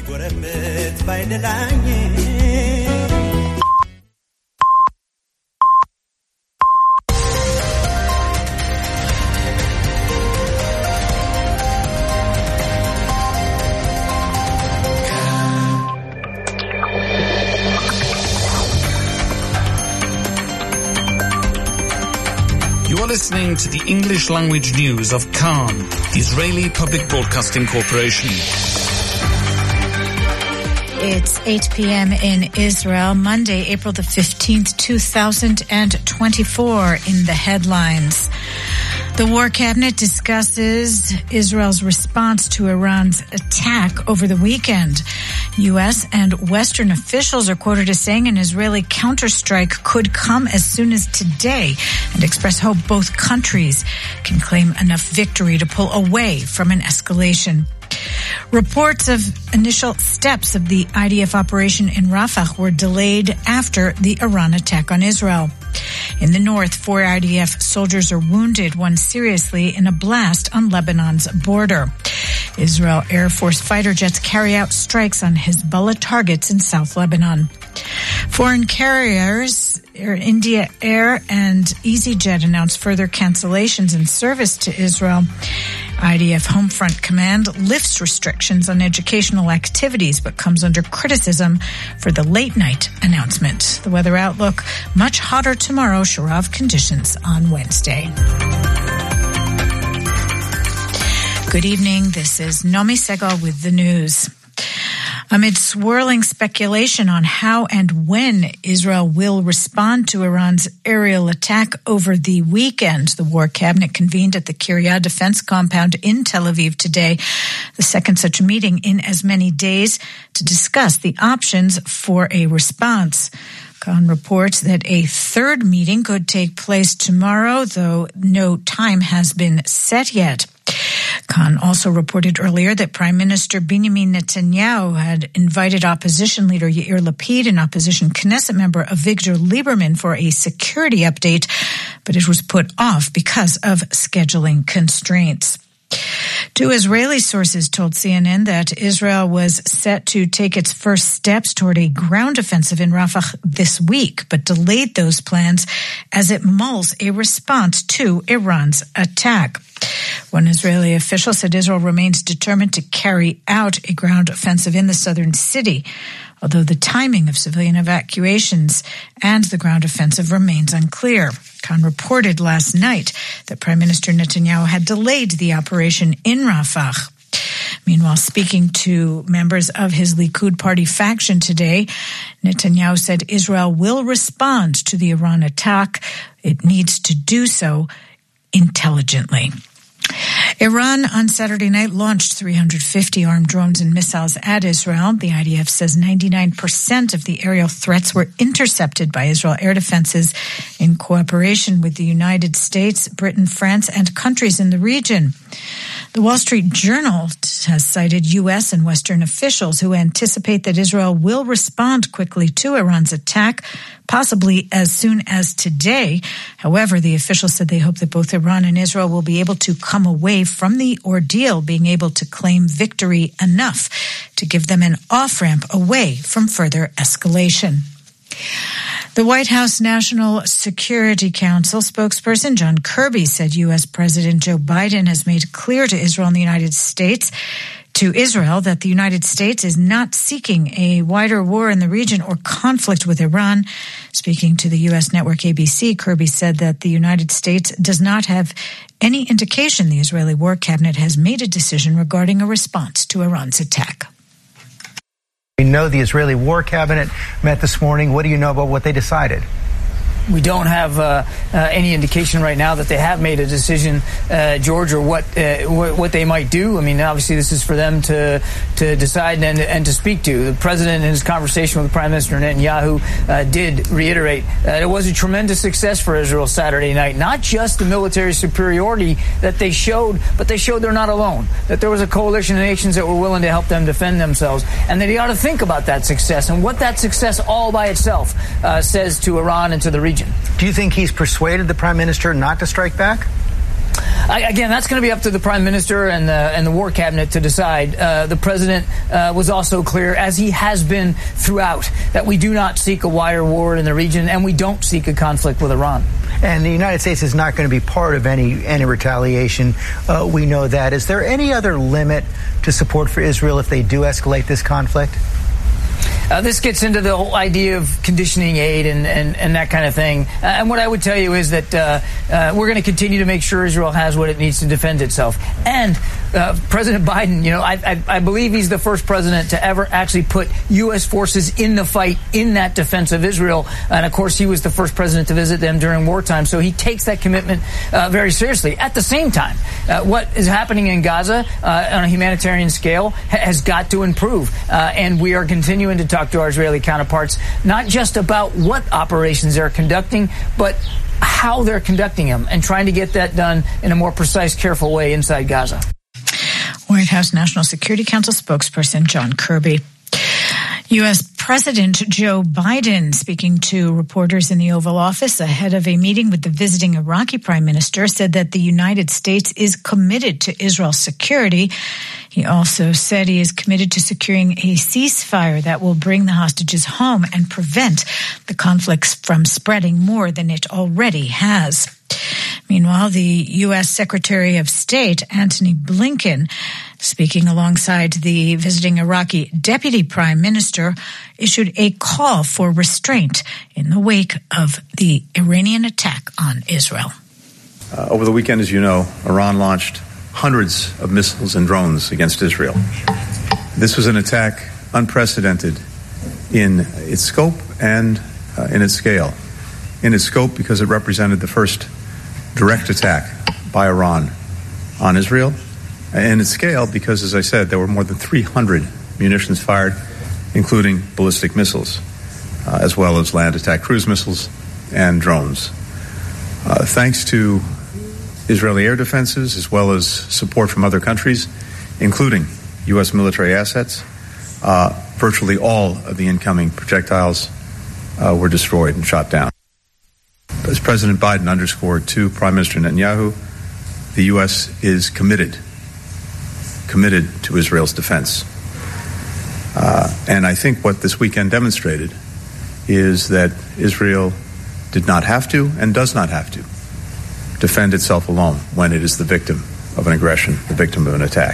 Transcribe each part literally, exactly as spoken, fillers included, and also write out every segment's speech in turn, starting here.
Listening to the English language news of Khan, the Israeli Public Broadcasting Corporation. It's eight p.m. in Israel, Monday, April the fifteenth, two thousand twenty-four. In the headlines, the War Cabinet discusses Israel's response to Iran's attack over the weekend. U S and Western officials are quoted as saying an Israeli counterstrike could come as soon as today and express hope both countries can claim enough victory to pull away from an escalation. Reports of initial steps of the I D F operation in Rafah were delayed after the Iran attack on Israel. In the north, four I D F soldiers are wounded, one seriously, in a blast on Lebanon's border. Israel Air Force fighter jets carry out strikes on Hezbollah targets in South Lebanon. Foreign carriers, Air India Air and EasyJet, announced further cancellations in service to Israel. I D F Homefront Command lifts restrictions on educational activities, but comes under criticism for the late-night announcement. The weather outlook: much hotter tomorrow, Sharav conditions on Wednesday. Good evening. This is Nomi Segal with the news. Amid swirling speculation on how and when Israel will respond to Iran's aerial attack over the weekend, the War Cabinet convened at the Kiryat Defense Compound in Tel Aviv today, the second such meeting in as many days, to discuss the options for a response. Khan reports that a third meeting could take place tomorrow, though no time has been set yet. Khan also reported earlier that Prime Minister Benjamin Netanyahu had invited opposition leader Yair Lapid and opposition Knesset member Avigdor Lieberman for a security update, but it was put off because of scheduling constraints. Two Israeli sources told C N N that Israel was set to take its first steps toward a ground offensive in Rafah this week, but delayed those plans as it mulls a response to Iran's attack. One Israeli official said Israel remains determined to carry out a ground offensive in the southern city, although the timing of civilian evacuations and the ground offensive remains unclear. Khan reported last night that Prime Minister Netanyahu had delayed the operation in Rafah. Meanwhile, speaking to members of his Likud party faction today, Netanyahu said Israel will respond to the Iran attack. It needs to do so intelligently. Iran on Saturday night launched three hundred fifty armed drones and missiles at Israel. The I D F says ninety-nine percent of the aerial threats were intercepted by Israel air defenses in cooperation with the United States, Britain, France, and countries in the region. The Wall Street Journal has cited U S and Western officials who anticipate that Israel will respond quickly to Iran's attack, possibly as soon as today. However, the officials said they hope that both Iran and Israel will be able to come away from the ordeal, being able to claim victory enough to give them an off-ramp away from further escalation. The White House National Security Council spokesperson John Kirby said U S President Joe Biden has made clear to Israel and the United States to Israel that the United States is not seeking a wider war in the region or conflict with Iran. Speaking to the U S network A B C, Kirby said that the United States does not have any indication the Israeli War Cabinet has made a decision regarding a response to Iran's attack. We know the Israeli War Cabinet met this morning. What do you know about what they decided? We don't have uh, uh, any indication right now that they have made a decision, uh, George, or what, uh, what what they might do. I mean, obviously, this is for them to to decide and and to speak to. The president, in his conversation with Prime Minister Netanyahu, uh, did reiterate that it was a tremendous success for Israel Saturday night. Not just the military superiority that they showed, but they showed they're not alone. That there was a coalition of nations that were willing to help them defend themselves, and that he ought to think about that success and what that success all by itself uh, says to Iran and to the region. Do you think he's persuaded the Prime Minister not to strike back? I, again, that's going to be up to the Prime Minister and the, and the War Cabinet to decide. Uh, the President uh, was also clear, as he has been throughout, that we do not seek a wider war in the region, and we don't seek a conflict with Iran. And the United States is not going to be part of any any retaliation. Uh, we know that. Is there any other limit to support for Israel if they do escalate this conflict? Uh, this gets into the whole idea of conditioning aid and, and, and that kind of thing. Uh, and what I would tell you is that uh, uh, we're going to continue to make sure Israel has what it needs to defend itself. And uh, President Biden, you know, I, I, I believe he's the first president to ever actually put U S forces in the fight in that defense of Israel. And, of course, he was the first president to visit them during wartime. So he takes that commitment uh, very seriously. At the same time, uh, what is happening in Gaza uh, on a humanitarian scale ha- has got to improve. Uh, and we are continuing to talk to our Israeli counterparts, not just about what operations they're conducting, but how they're conducting them, and trying to get that done in a more precise, careful way inside Gaza. White House National Security Council spokesperson John Kirby. U S President Joe Biden, speaking to reporters in the Oval Office ahead of a meeting with the visiting Iraqi prime minister, said that the United States is committed to Israel's security. He also said he is committed to securing a ceasefire that will bring the hostages home and prevent the conflicts from spreading more than it already has. Meanwhile, the U S Secretary of State, Antony Blinken, speaking alongside the visiting Iraqi deputy prime minister, issued a call for restraint in the wake of the Iranian attack on Israel. Uh, over the weekend, as you know, Iran launched hundreds of missiles and drones against Israel. This was an attack unprecedented in its scope and uh, in its scale. In its scope, because it represented the first direct attack by Iran on Israel. And its scale, because, as I said, there were more than three hundred munitions fired, including ballistic missiles, uh, as well as land attack cruise missiles and drones. Uh, thanks to Israeli air defenses, as well as support from other countries, including U S military assets, uh, virtually all of the incoming projectiles uh, were destroyed and shot down. As President Biden underscored to Prime Minister Netanyahu, the U S is committed, committed to Israel's defense. Uh, and I think what this weekend demonstrated is that Israel did not have to and does not have to defend itself alone when it is the victim of an aggression, the victim of an attack.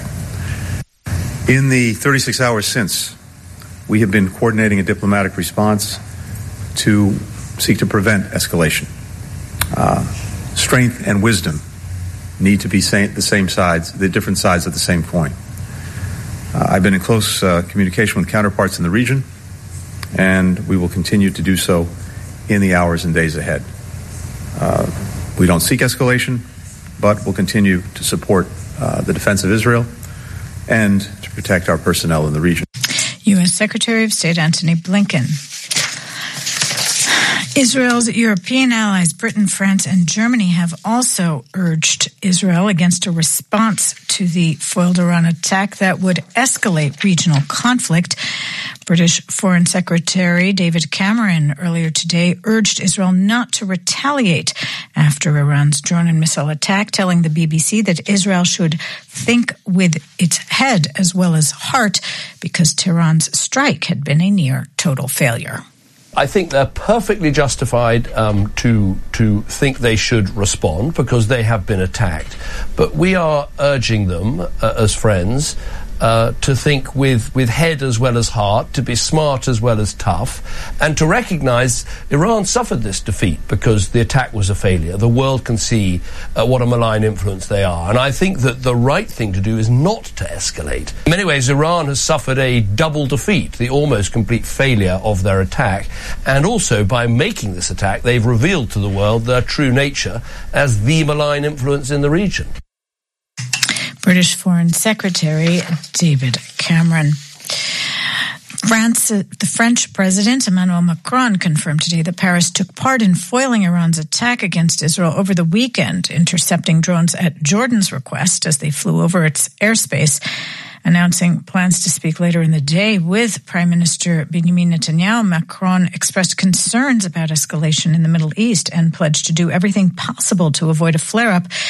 In the thirty-six hours since, we have been coordinating a diplomatic response to seek to prevent escalation. Uh, strength and wisdom need to be sa- the same sides, the different sides of the same coin. Uh, I've been in close uh, communication with counterparts in the region, and we will continue to do so in the hours and days ahead. Uh, we don't seek escalation, but we'll continue to support uh, the defense of Israel and to protect our personnel in the region. U S Secretary of State Antony Blinken. Israel's European allies, Britain, France, and Germany, have also urged Israel against a response to the foiled Iran attack that would escalate regional conflict. British Foreign Secretary David Cameron earlier today urged Israel not to retaliate after Iran's drone and missile attack, telling the B B C that Israel should think with its head as well as heart because Tehran's strike had been a near total failure. I think they're perfectly justified um, to to think they should respond because they have been attacked. But we are urging them uh, as friends uh, to think with, with head as well as heart, to be smart as well as tough, and to recognize Iran suffered this defeat because the attack was a failure. The world can see uh, what a malign influence they are. And I think that the right thing to do is not to escalate. In many ways, Iran has suffered a double defeat, the almost complete failure of their attack. And also, by making this attack, they've revealed to the world their true nature as the malign influence in the region. British Foreign Secretary David Cameron. France, uh, the French President Emmanuel Macron confirmed today that Paris took part in foiling Iran's attack against Israel over the weekend, intercepting drones at Jordan's request as they flew over its airspace. Announcing plans to speak later in the day with Prime Minister Benjamin Netanyahu, Macron expressed concerns about escalation in the Middle East and pledged to do everything possible to avoid a flare-up. He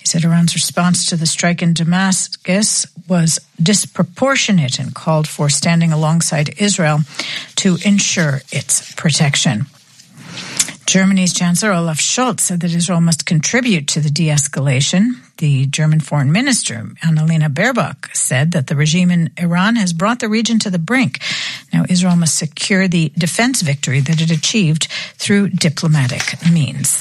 He said Iran's response to the strike in Damascus was disproportionate and called for standing alongside Israel to ensure its protection. Germany's Chancellor Olaf Scholz said that Israel must contribute to the de-escalation. The German Foreign Minister, Annalena Baerbock, said that the regime in Iran has brought the region to the brink. Now Israel must secure the defense victory that it achieved through diplomatic means.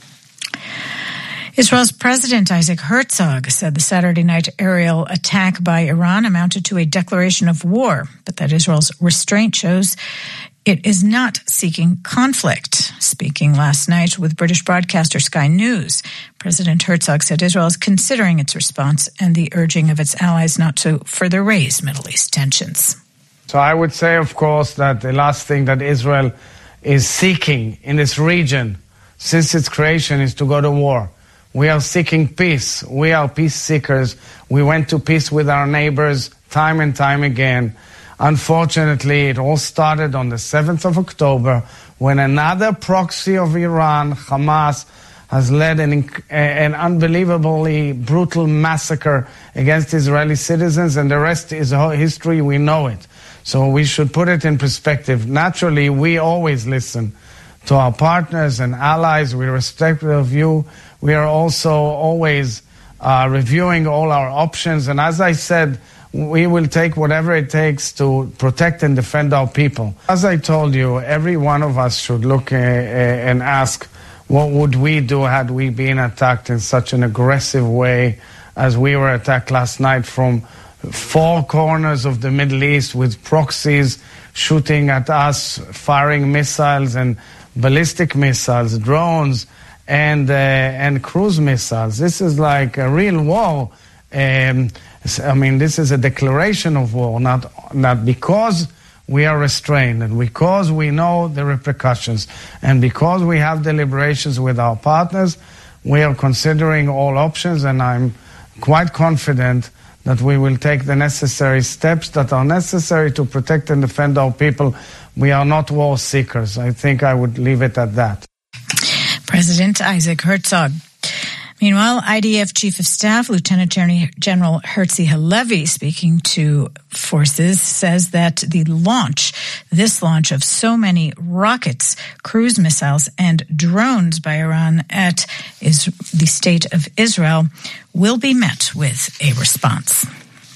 Israel's President Isaac Herzog said the Saturday night aerial attack by Iran amounted to a declaration of war, but that Israel's restraint shows it is not seeking conflict. Speaking last night with British broadcaster Sky News, President Herzog said Israel is considering its response and the urging of its allies not to further raise Middle East tensions. So I would say, of course, that the last thing that Israel is seeking in this region since its creation is to go to war. We are seeking peace. We are peace seekers. We went to peace with our neighbors time and time again. Unfortunately, it all started on the seventh of October when another proxy of Iran, Hamas, has led an, an unbelievably brutal massacre against Israeli citizens, and the rest is history. We know it. So we should put it in perspective. Naturally, we always listen to our partners and allies. We respect their view. We are also always uh, reviewing all our options. And as I said, we will take whatever it takes to protect and defend our people. As I told you, every one of us should look uh, uh, and ask, what would we do had we been attacked in such an aggressive way as we were attacked last night from four corners of the Middle East with proxies shooting at us, firing missiles and ballistic missiles, drones, and uh, and cruise missiles. This is like a real war. Um, I mean, this is a declaration of war, not not because we are restrained and because we know the repercussions and because we have deliberations with our partners, we are considering all options, and I'm quite confident that we will take the necessary steps that are necessary to protect and defend our people. We are not war seekers. I think I would leave it at that. President Isaac Herzog. Meanwhile, I D F Chief of Staff Lieutenant General Herzi Halevi, speaking to forces, says that the launch, this launch of so many rockets, cruise missiles, and drones by Iran at is the state of Israel will be met with a response.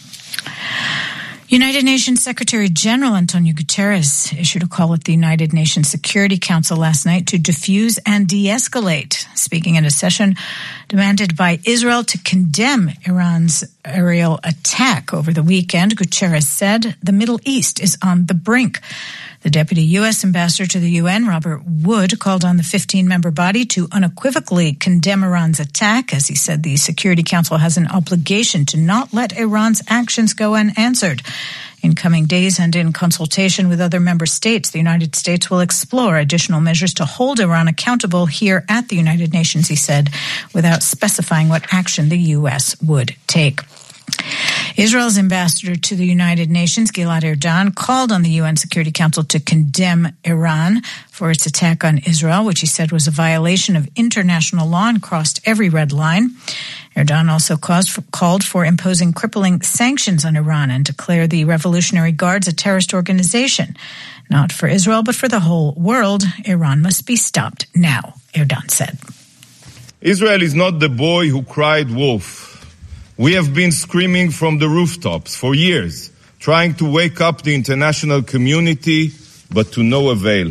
United Nations Secretary General Antonio Guterres issued a call at the United Nations Security Council last night to defuse and de-escalate, speaking at a session demanded by Israel to condemn Iran's aerial attack over the weekend. Guterres said the Middle East is on the brink. The Deputy U S Ambassador to the U N, Robert Wood, called on the fifteen-member body to unequivocally condemn Iran's attack, as he said the Security Council has an obligation to not let Iran's actions go unanswered. In coming days and in consultation with other member states, the United States will explore additional measures to hold Iran accountable here at the United Nations, he said, without specifying what action the U S would take. Israel's ambassador to the United Nations, Gilad Erdan, called on the U N Security Council to condemn Iran for its attack on Israel, which he said was a violation of international law and crossed every red line. Erdan also for, called for imposing crippling sanctions on Iran and declared the Revolutionary Guards a terrorist organization. Not for Israel, but for the whole world. Iran must be stopped now, Erdan said. Israel is not the boy who cried wolf. We have been screaming from the rooftops for years, trying to wake up the international community, but to no avail.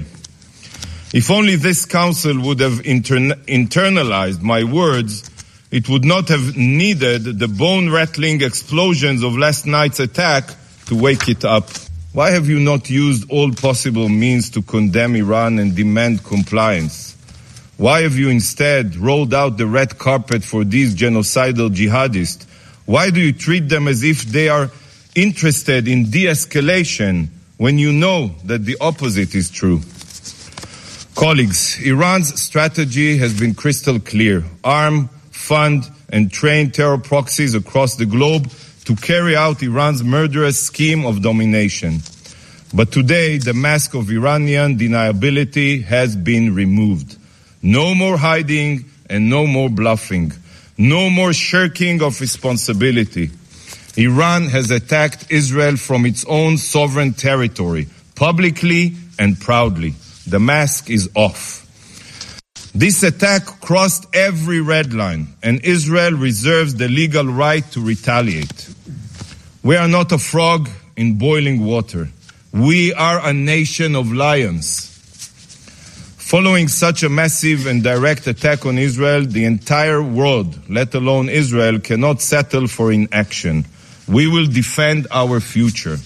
If only this council would have intern- internalized my words, it would not have needed the bone-rattling explosions of last night's attack to wake it up. Why have you not used all possible means to condemn Iran and demand compliance? Why have you instead rolled out the red carpet for these genocidal jihadists? Why do you treat them as if they are interested in de-escalation when you know that the opposite is true? Colleagues, Iran's strategy has been crystal clear. Arm, fund, and train terror proxies across the globe to carry out Iran's murderous scheme of domination. But today, the mask of Iranian deniability has been removed. No more hiding and no more bluffing. No more shirking of responsibility. Iran has attacked Israel from its own sovereign territory, publicly and proudly. The mask is off. This attack crossed every red line, and Israel reserves the legal right to retaliate. We are not a frog in boiling water. We are a nation of lions. Following such a massive and direct attack on Israel, the entire world, let alone Israel, cannot settle for inaction. We will defend our future.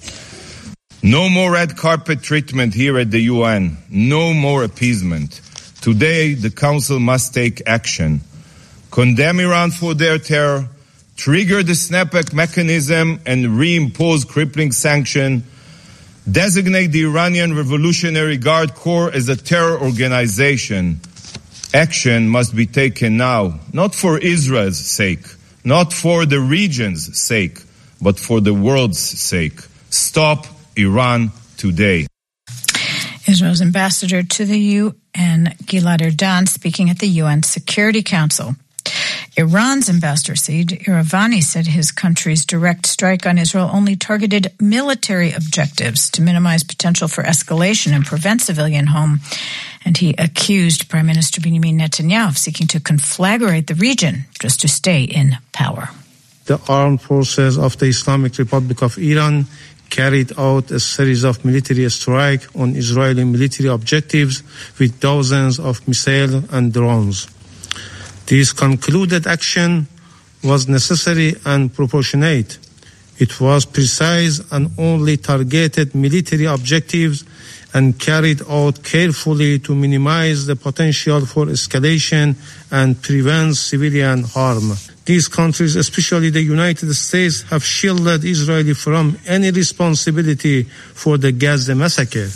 No more red carpet treatment here at the U N. No more appeasement. Today, the Council must take action. Condemn Iran for their terror, trigger the snapback mechanism and reimpose crippling sanction, designate the Iranian Revolutionary Guard Corps as a terror organization. Action must be taken now, not for Israel's sake, not for the region's sake, but for the world's sake. Stop Iran today. Israel's ambassador to the U N, Gilad Erdan, speaking at the U N Security Council. Iran's ambassador, Saeed Iravani, said his country's direct strike on Israel only targeted military objectives to minimize potential for escalation and prevent civilian harm. And he accused Prime Minister Benjamin Netanyahu of seeking to conflagrate the region just to stay in power. The armed forces of the Islamic Republic of Iran carried out a series of military strikes on Israeli military objectives with dozens of missiles and drones. This concluded action was necessary and proportionate. It was precise and only targeted military objectives and carried out carefully to minimize the potential for escalation and prevent civilian harm. These countries, especially the United States, have shielded Israel from any responsibility for the Gaza massacre,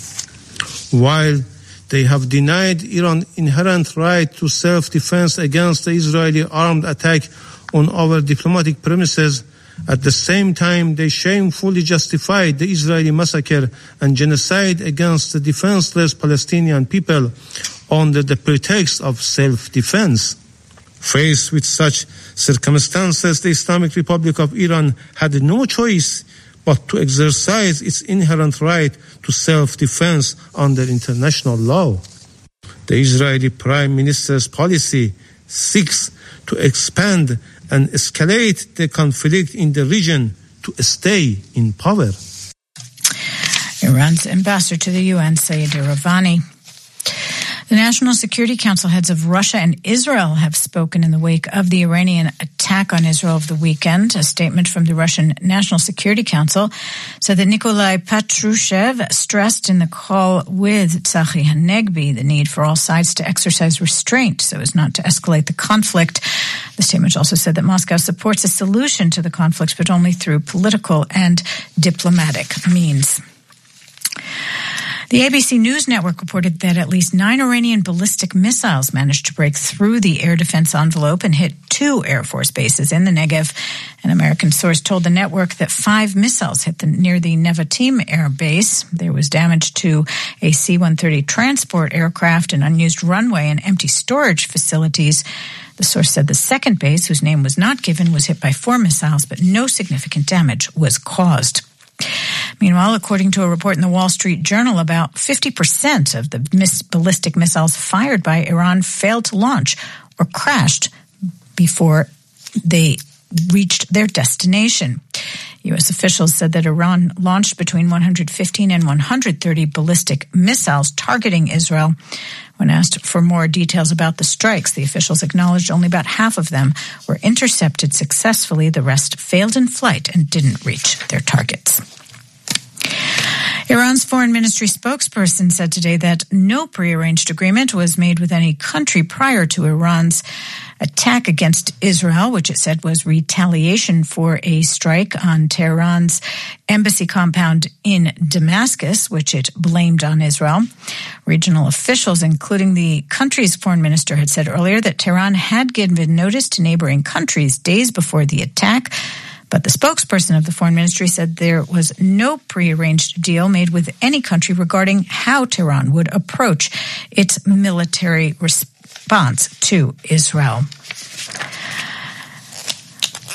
while they have denied Iran inherent right to self-defense against the Israeli armed attack on our diplomatic premises. At the same time, they shamefully justified the Israeli massacre and genocide against the defenseless Palestinian people under the pretext of self-defense. Faced with such circumstances, the Islamic Republic of Iran had no choice but to exercise its inherent right to self-defense under international law. The Israeli Prime Minister's policy seeks to expand and escalate the conflict in the region to stay in power. Iran's ambassador to the U N, Saeed Iravani. The National Security Council heads of Russia and Israel have spoken in the wake of the Iranian attack on Israel over the weekend. A statement from the Russian National Security Council said that Nikolai Patrushev stressed in the call with Tzachi Hanegbi the need for all sides to exercise restraint so as not to escalate the conflict. The statement also said that Moscow supports a solution to the conflict, but only through political and diplomatic means. The A B C News Network reported that at least nine Iranian ballistic missiles managed to break through the air defense envelope and hit two Air Force bases in the Negev. An American source told the network that five missiles hit the, near the Nevatim Air Base. There was damage to a C one thirty transport aircraft, an unused runway, and empty storage facilities. The source said the second base, whose name was not given, was hit by four missiles, but no significant damage was caused. Meanwhile, according to a report in the Wall Street Journal, about fifty percent of the miss- ballistic missiles fired by Iran failed to launch or crashed before they reached their destination. U S officials said that Iran launched between one hundred fifteen and one hundred thirty ballistic missiles targeting Israel. When asked for more details about the strikes, the officials acknowledged only about half of them were intercepted successfully. The rest failed in flight and didn't reach their targets. Iran's foreign ministry spokesperson said today that no prearranged agreement was made with any country prior to Iran's attack against Israel, which it said was retaliation for a strike on Tehran's embassy compound in Damascus, which it blamed on Israel. Regional officials, including the country's foreign minister, had said earlier that Tehran had given notice to neighboring countries days before the attack. But the spokesperson of the foreign ministry said there was no prearranged deal made with any country regarding how Tehran would approach its military response to Israel.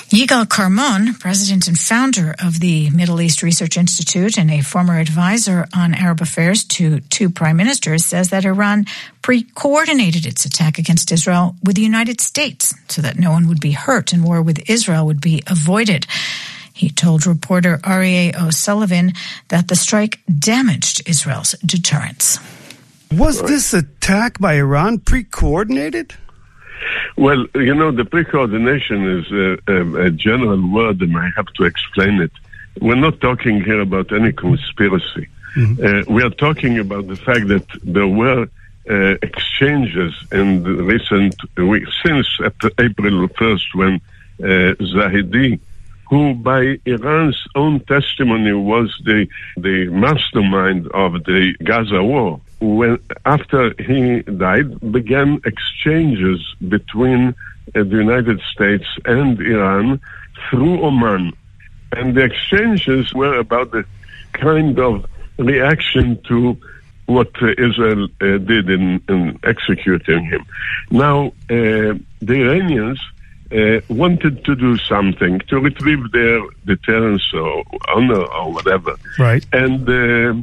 Yigal Karmon, president and founder of the Middle East Research Institute and a former advisor on Arab affairs to two prime ministers, says that Iran pre-coordinated its attack against Israel with the United States so that no one would be hurt and war with Israel would be avoided. He told reporter Aryeh O'Sullivan that the strike damaged Israel's deterrence. Was this attack by Iran pre-coordinated? Well, you know, the pre-coordination is a, a, a general word, and I have to explain it. We're not talking here about any conspiracy. Mm-hmm. Uh, we are talking about the fact that there were uh, exchanges in the recent weeks, since April first, when uh, Zahedi, who by Iran's own testimony was the, the mastermind of the Gaza war, when after he died, began exchanges between uh, the United States and Iran through Oman. And the exchanges were about the kind of reaction to what uh, Israel uh, did in, in executing him. Now, uh, the Iranians uh, wanted to do something to retrieve their deterrence or honor or whatever. Right. And uh,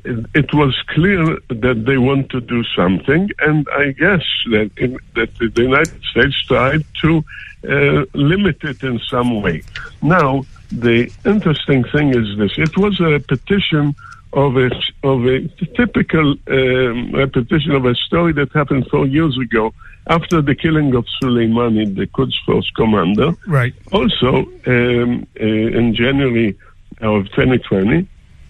it was clear that they want to do something, and I guess that, in, that the United States tried to uh, limit it in some way. Now, the interesting thing is this. It was a repetition of a, of a typical um, repetition of a story that happened four years ago after the killing of Soleimani, the Quds Force commander. Right. Also, um, uh, in January of twenty twenty,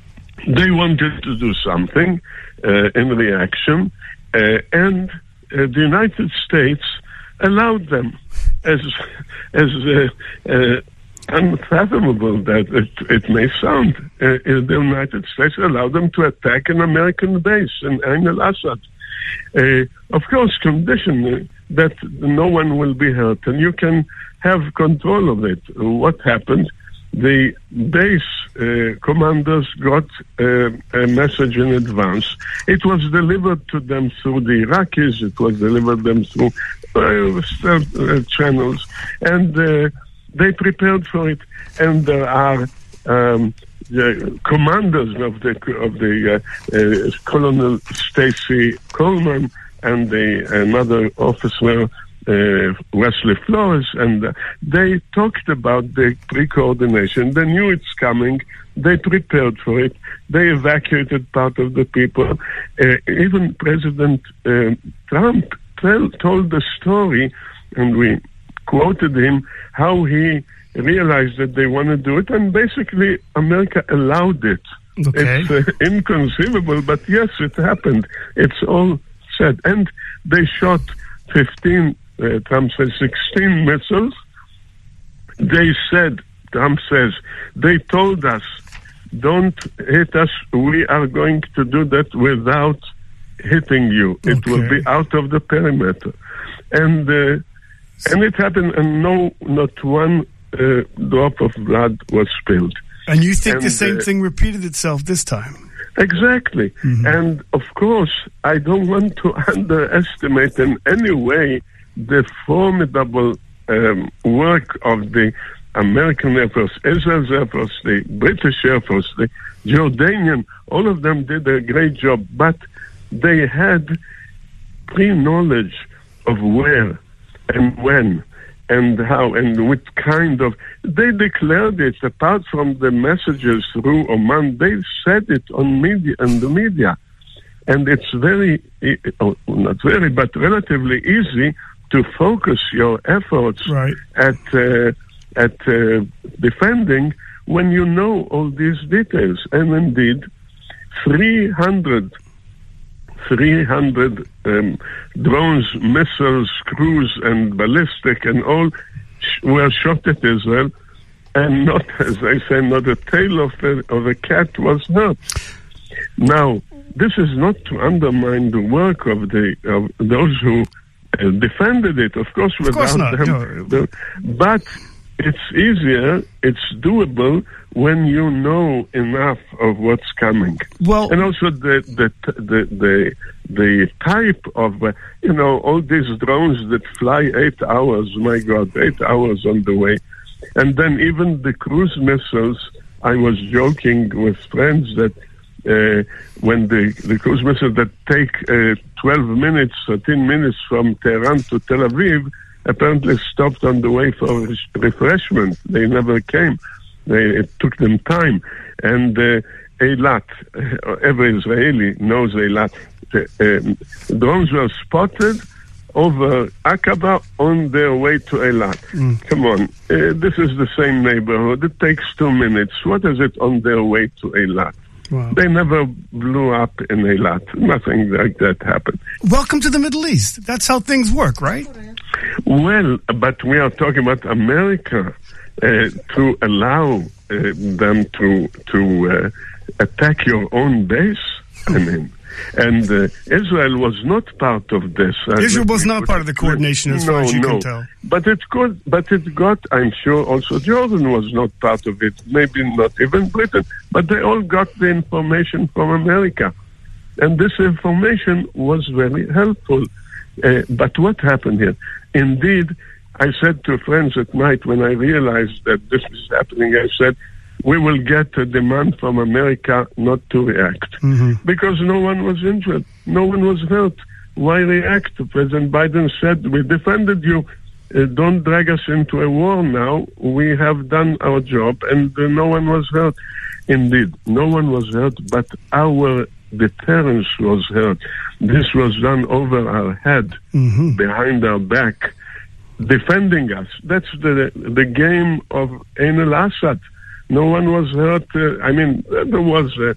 they wanted to do something uh, in reaction, uh, and uh, the United States allowed them, as as uh, uh, unfathomable that it, it may sound. Uh, the United States allowed them to attack an American base in Ain al-Assad. Uh, of course, condition that no one will be hurt, and you can have control of it. What happened? The base uh, commanders got uh, a message in advance. It was delivered to them through the Iraqis. It was delivered them through uh, uh, channels, and uh, they prepared for it. And there are um, the commanders of the of the uh, uh, Colonel Stacy Coleman and the another officer. Uh, Wesley Flores, and uh, they talked about the pre-coordination. They knew it's coming. They prepared for it. They evacuated part of the people. Uh, even President uh, Trump tell, told the story, and we quoted him, how he realized that they want to do it, and basically America allowed it. Okay. It's uh, inconceivable, but yes, it happened. It's all said. And they shot fifteen Uh, Trump says sixteen missiles. They said, Trump says, they told us, don't hit us. We are going to do that without hitting you. Okay. It will be out of the perimeter. And uh, and it happened, and no, not one uh, drop of blood was spilled. And you think and, the same uh, thing repeated itself this time? Exactly. Mm-hmm. And of course, I don't want to underestimate in any way the formidable um, work of the American Air Force, Israel's Air Force, the British Air Force, the Jordanian, all of them did a great job, but they had pre-knowledge of where and when and how and what kind of... They declared it, apart from the messages through Oman, they said it on media and the media. And it's very, oh, not very, but relatively easy to focus your efforts right. at uh, at uh, defending when you know all these details. And indeed, three hundred, three hundred um, drones, missiles, cruise, and ballistic, and all sh- were shot at Israel, and not, as I say, not a tail of a, of a cat was hurt. Now, this is not to undermine the work of the of those who Uh, defended it, of course, of without course not. them. No. The, but it's easier, it's doable when you know enough of what's coming. Well, and also the the the the, the type of uh, you know all these drones that fly eight hours. My God, eight hours on the way. And then even the cruise missiles, I was joking with friends that uh, when the, the cruise missiles that take uh, twelve minutes, thirteen minutes from Tehran to Tel Aviv, apparently stopped on the way for refreshment. They never came. They, it took them time. And uh, Eilat, uh, every Israeli knows Eilat. The, uh, drones were spotted over Aqaba on their way to Eilat. Mm. Come on, uh, this is the same neighborhood. It takes two minutes. What is it on their way to Eilat? Wow. They never blew up in Eilat. Nothing like that happened. Welcome to the Middle East. That's how things work, right? Well, but we are talking about America uh, to allow uh, them to to uh, attack your own base. I mean. And uh, Israel was not part of this. Israel was not part of the coordination, as no, far as you no. can tell. But it could. But it got. I'm sure also Jordan was not part of it. Maybe not even Britain. But they all got the information from America, and this information was very helpful. Uh, but what happened here? Indeed, I said to friends at night when I realized that this was happening. I said, we will get a demand from America not to react. Mm-hmm. Because no one was injured. No one was hurt. Why react? President Biden said, we defended you. Uh, don't drag us into a war now. We have done our job, and uh, no one was hurt. Indeed, no one was hurt, but our deterrence was hurt. This was done over our head, mm-hmm. behind our back, defending us. That's the the game of Ain al-Assad. No one was hurt. Uh, I mean, there was a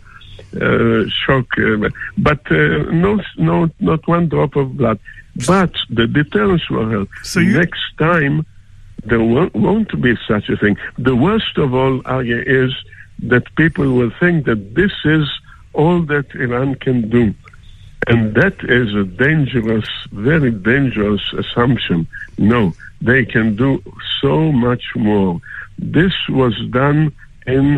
uh, shock, uh, but uh, no, no, not one drop of blood. But the deterrents were hurt. So you... next time, there won't, won't be such a thing. The worst of all, Arya, is that people will think that this is all that Iran can do. And that is a dangerous, very dangerous assumption. No, they can do so much more. This was done in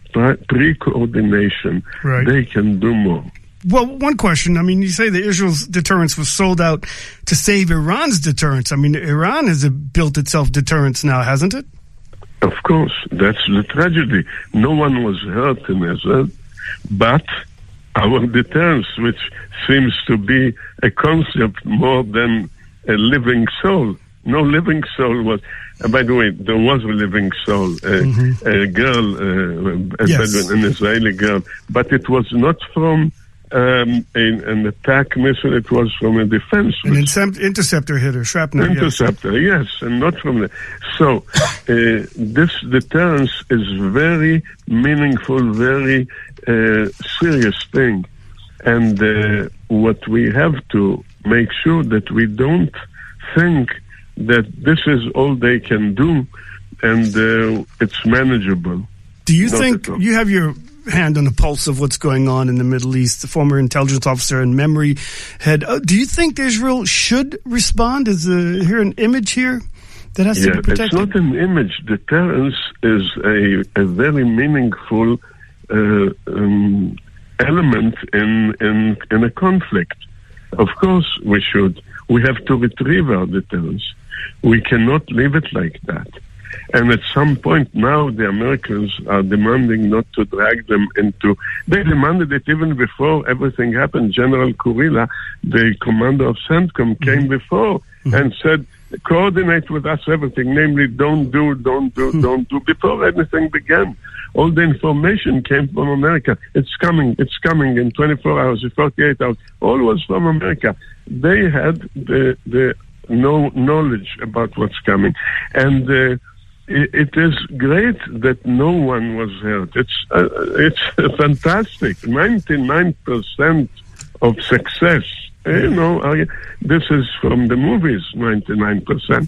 pre-coordination. Right. They can do more. Well, one question. I mean, you say that Israel's deterrence was sold out to save Iran's deterrence. I mean, Iran has built itself deterrence now, hasn't it? Of course. That's the tragedy. No one was hurt in Israel, but our deterrence, which seems to be a concept more than a living soul. No living soul was... Uh, by the way, there was a living soul, uh, mm-hmm. a girl, uh, a yes. Bedouin, an Israeli girl, but it was not from um, a, an attack missile, it was from a defense An missile. interceptor hit her, shrapnel. Interceptor, yes. yes, and not from the... So, uh, this deterrence is very meaningful, very uh, serious thing. And uh, what we have to make sure that we don't think that this is all they can do, and uh, it's manageable. Do you Not think you have your hand on the pulse of what's going on in the Middle East, the former intelligence officer and memory head? Uh, do you think Israel should respond? Is uh, here an image here that has yeah, to be protected? It's not an image. Deterrence is a, a very meaningful uh, um, element in, in, in a conflict. Of course we should. We have to retrieve our deterrence. We cannot leave it like that. And at some point now, the Americans are demanding not to drag them into... They demanded it even before everything happened. General Kurila, the commander of CENTCOM, mm-hmm. came before mm-hmm. and said, coordinate with us everything, namely don't do, don't do, mm-hmm. don't do, before anything began. All the information came from America. It's coming, it's coming in twenty-four hours, in forty-eight hours. All was from America. They had the the no knowledge about what's coming. And uh, it, it is great that no one was hurt. It's, uh, it's fantastic. ninety-nine percent of success. You know, I, this is from the movies, ninety-nine percent.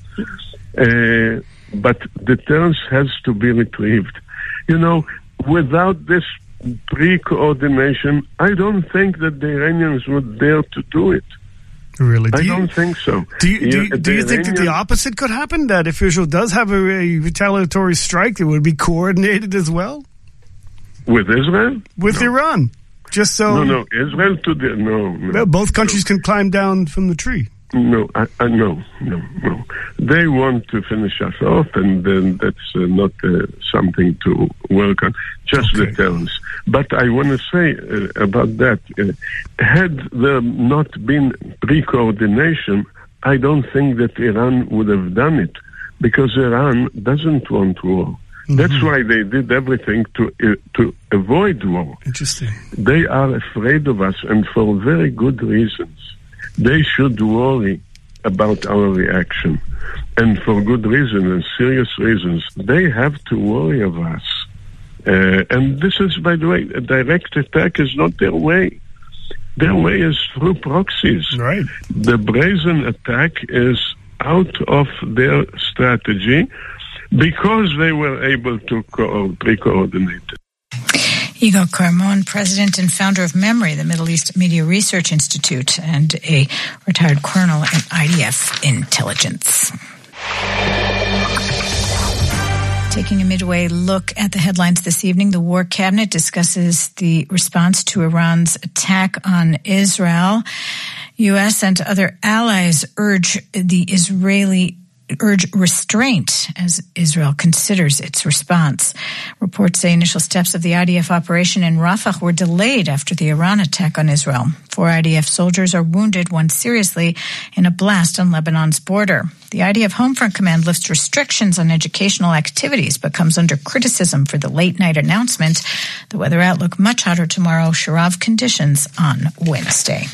Uh, but deterrence has to be retrieved. You know, without this pre-coordination, I don't think that the Iranians would dare to do it. Really? Do I you, don't think so. Do you, do you, do you think that the opposite could happen? That if Israel does have a, a retaliatory strike, it would be coordinated as well? With Israel? With no. Iran. Just so... No, no, Israel to the... No, no. Well, both countries no. can climb down from the tree. No, I, I, no, no, no. They want to finish us off, and then that's uh, not uh, something to work on, just okay. the terms. But I want to say uh, about that, uh, had there not been pre-coordination, I don't think that Iran would have done it, because Iran doesn't want war. Mm-hmm. That's why they did everything to uh, to avoid war. Interesting. They are afraid of us, and for very good reasons. They should worry about our reaction. And for good reason and serious reasons, they have to worry of us. Uh, and this is, by the way, a direct attack is not their way. Their way is through proxies. Right. The brazen attack is out of their strategy because they were able to co- pre-coordinate it. Yigal Carmon, president and founder of MEMRI, the Middle East Media Research Institute, and a retired colonel in I D F intelligence. Taking a midway look at the headlines this evening, the War Cabinet discusses the response to Iran's attack on Israel. U S and other allies urge the Israeli urge restraint as Israel considers its response. Reports say initial steps of the I D F operation in Rafah were delayed after the Iran attack on Israel. Four I D F soldiers are wounded, one seriously, in a blast on Lebanon's border. The I D F Homefront Command lifts restrictions on educational activities, but comes under criticism for the late-night announcement. The weather outlook much hotter tomorrow, Sharav conditions on Wednesday.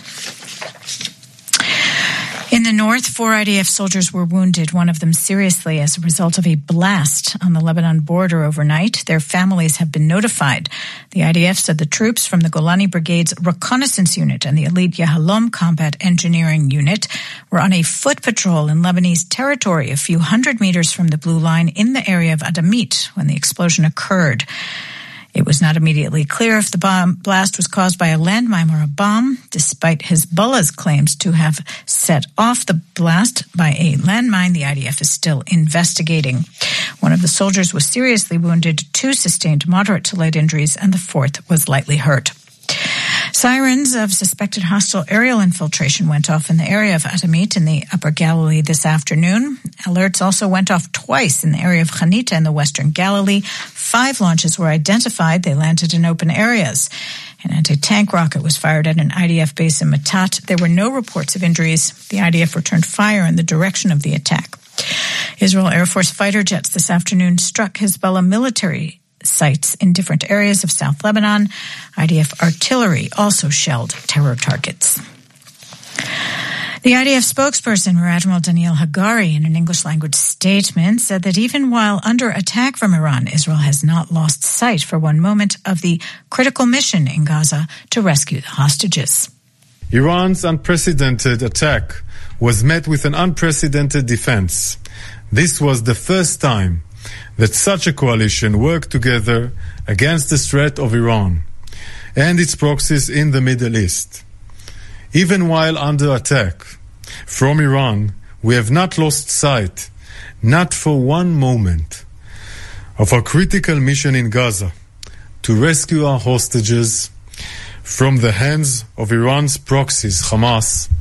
In the north, four I D F soldiers were wounded, one of them seriously, as a result of a blast on the Lebanon border overnight. Their families have been notified. The I D F said the troops from the Golani Brigade's Reconnaissance Unit and the Elite Yahalom Combat Engineering Unit were on a foot patrol in Lebanese territory a few hundred meters from the Blue Line in the area of Adamit when the explosion occurred. It was not immediately clear if the bomb blast was caused by a landmine or a bomb, despite Hezbollah's claims to have set off the blast by a landmine. The I D F is still investigating. One of the soldiers was seriously wounded, two sustained moderate to light injuries, and the fourth was lightly hurt. Sirens of suspected hostile aerial infiltration went off in the area of Adamit in the Upper Galilee this afternoon. Alerts also went off twice in the area of Hanita in the Western Galilee. Five launches were identified. They landed in open areas. An anti-tank rocket was fired at an I D F base in Matat. There were no reports of injuries. The I D F returned fire in the direction of the attack. Israel Air Force fighter jets this afternoon struck Hezbollah military sites in different areas of South Lebanon. I D F artillery also shelled terror targets. The I D F spokesperson, Rear Admiral Daniel Hagari, in an English-language statement, said that even while under attack from Iran, Israel has not lost sight for one moment of the critical mission in Gaza to rescue the hostages. Iran's unprecedented attack was met with an unprecedented defense. This was the first time that such a coalition worked together against the threat of Iran and its proxies in the Middle East. Even while under attack from Iran, we have not lost sight, not for one moment, of our critical mission in Gaza to rescue our hostages from the hands of Iran's proxies, Hamas,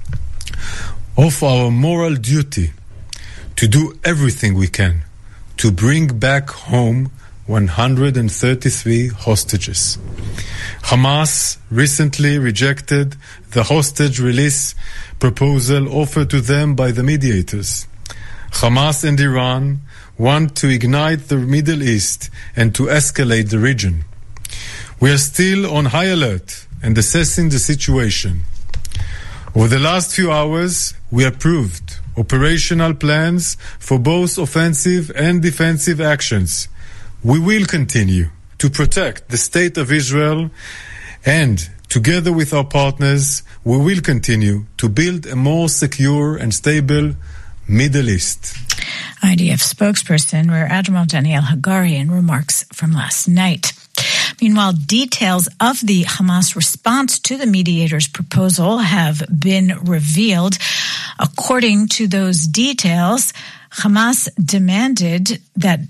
of our moral duty to do everything we can to bring back home one hundred thirty-three hostages. Hamas recently rejected the hostage release proposal offered to them by the mediators. Hamas and Iran want to ignite the Middle East and to escalate the region. We are still on high alert and assessing the situation. Over the last few hours, we approved operational plans for both offensive and defensive actions. We will continue to protect the state of Israel, and together with our partners, we will continue to build a more secure and stable Middle East. I D F spokesperson Rear Admiral Daniel Hagari in remarks from last night. Meanwhile, details of the Hamas response to the mediators' proposal have been revealed. According to those details, Hamas demanded that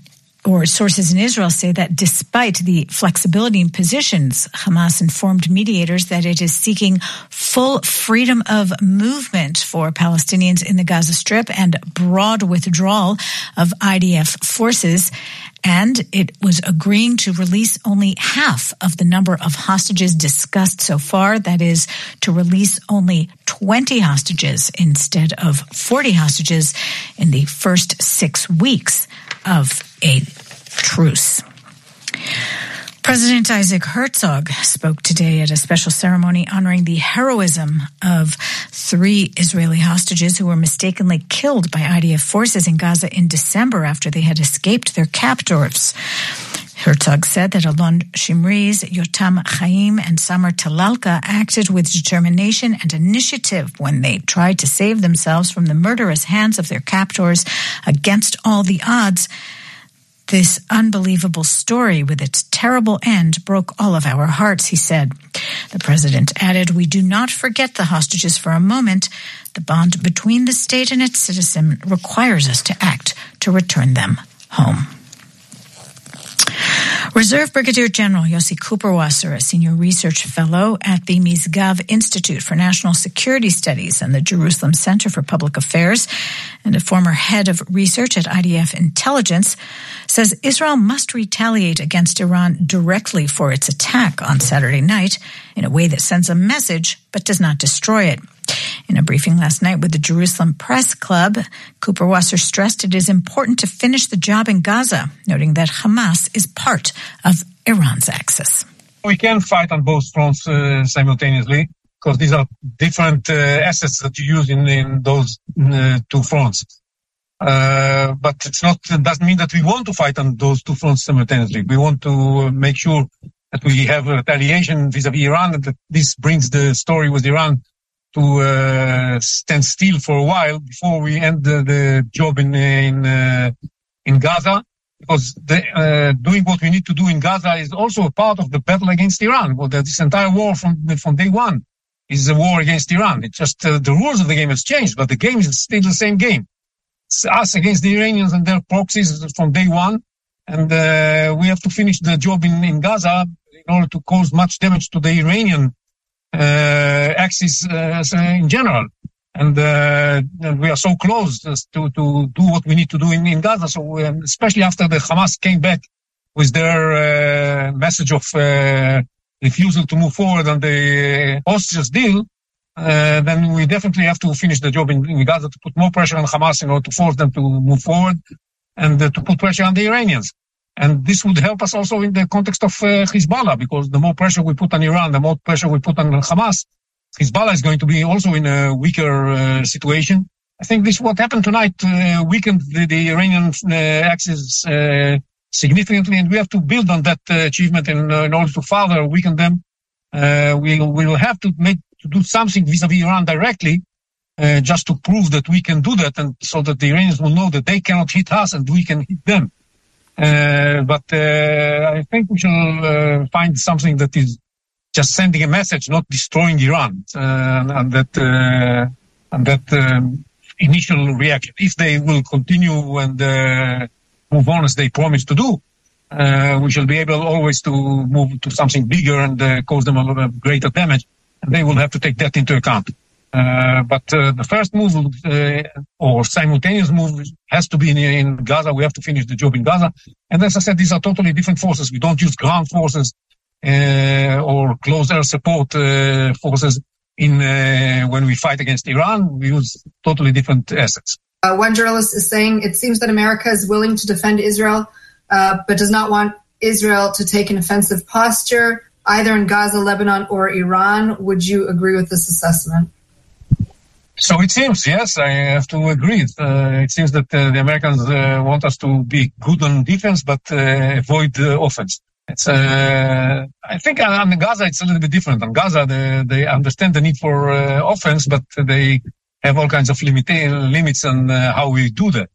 or sources in Israel say that despite the flexibility in positions, Hamas informed mediators that it is seeking full freedom of movement for Palestinians in the Gaza Strip and broad withdrawal of I D F forces. And it was agreeing to release only half of the number of hostages discussed so far. That is, to release only twenty hostages instead of forty hostages in the first six weeks of a truce. President Isaac Herzog spoke today at a special ceremony honoring the heroism of three Israeli hostages who were mistakenly killed by I D F forces in Gaza in December after they had escaped their captors. Herzog said that Alon Shimri's Yotam Chaim and Samar Talalka acted with determination and initiative when they tried to save themselves from the murderous hands of their captors against all the odds. This unbelievable story with its terrible end broke all of our hearts, he said. The president added, "We do not forget the hostages for a moment. The bond between the state and its citizen requires us to act to return them home." Reserve Brigadier General Yossi Kuperwasser, a senior research fellow at the Mizgav Institute for National Security Studies and the Jerusalem Center for Public Affairs, and a former head of research at I D F Intelligence, says Israel must retaliate against Iran directly for its attack on Saturday night in a way that sends a message but does not destroy it. In a briefing last night with the Jerusalem Press Club, Kuperwasser stressed it is important to finish the job in Gaza, noting that Hamas is part of Iran's axis. We can fight on both fronts uh, simultaneously because these are different uh, assets that you use in, in those uh, two fronts. Uh, but it's not, it doesn't mean that we want to fight on those two fronts simultaneously. We want to make sure that we have retaliation vis-a-vis Iran and that this brings the story with Iran to uh, stand still for a while before we end the, the job in in uh, in Gaza, because the, uh, doing what we need to do in Gaza is also a part of the battle against Iran. Well, this entire war from from day one is a war against Iran. It's just uh, the rules of the game has changed, but the game is still the same game. It's us against the Iranians and their proxies from day one, and uh, we have to finish the job in, in Gaza in order to cause much damage to the Iranian Uh, axis uh, in general, and, uh, and we are so close to to do what we need to do in, in Gaza. So, um, especially after the Hamas came back with their uh, message of uh, refusal to move forward on the hostages deal, uh, then we definitely have to finish the job in, in Gaza to put more pressure on Hamas in order to force them to move forward and uh, to put pressure on the Iranians. And this would help us also in the context of uh, Hezbollah, because the more pressure we put on Iran, the more pressure we put on Hamas, Hezbollah is going to be also in a weaker uh, situation. I think this, what happened tonight, uh, weakened the, the Iranian uh, axis uh, significantly, and we have to build on that uh, achievement in, uh, in order to further weaken them. Uh, we we will have to make to do something vis-a-vis Iran directly, uh, just to prove that we can do that, and so that the Iranians will know that they cannot hit us and we can hit them. Uh, but uh, I think we shall uh, find something that is just sending a message, not destroying Iran, uh, and that uh, and that um, initial reaction. If they will continue and uh, move on as they promised to do, uh, we shall be able always to move to something bigger and uh, cause them a lot of greater damage, and they will have to take that into account. Uh, but uh, the first move uh, or simultaneous move has to be in, in Gaza. We have to finish the job in Gaza. And as I said, these are totally different forces. We don't use ground forces uh, or close air support uh, forces in uh, when we fight against Iran. We use totally different assets. Uh, one journalist is saying it seems that America is willing to defend Israel, uh, but does not want Israel to take an offensive posture, either in Gaza, Lebanon, or Iran. Would you agree with this assessment? So it seems, yes, I have to agree. Uh, it seems that uh, the Americans uh, want us to be good on defense, but uh, avoid uh, offense. It's, uh, I think on Gaza it's a little bit different. On Gaza, they, they understand the need for uh, offense, but they have all kinds of limita- limits on uh, how we do that.